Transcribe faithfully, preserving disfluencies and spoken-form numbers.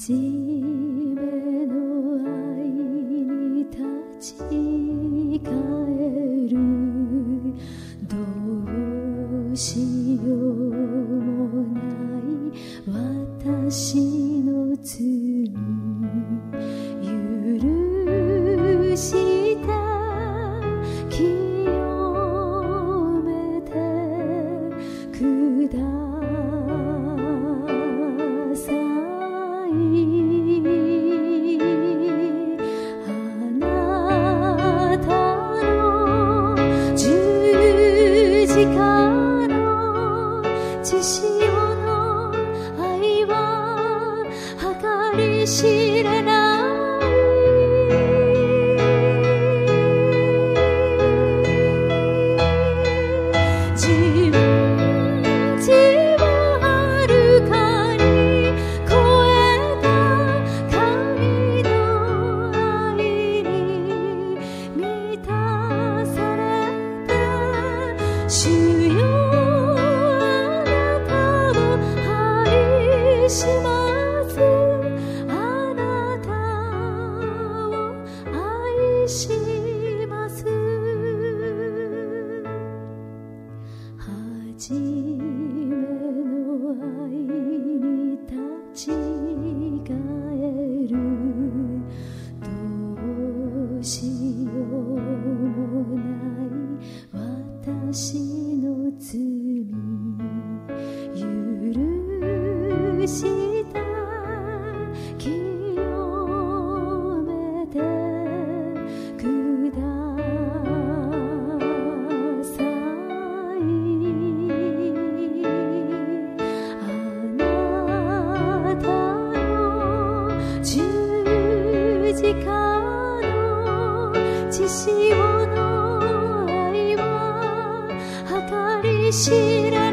初めの愛に立ち返る。どうしようもない私の罪、許して清めてください。あなたの十字架の血潮の愛は計り知れない。自分地を遥かに超えた神の愛に満たされた。主よ、あなたを愛します。あなたを愛します。初めの愛に立ち返る。どうしようもない私の罪、許した清めてください。あなたの十字架の血潮の愛は計り知れない。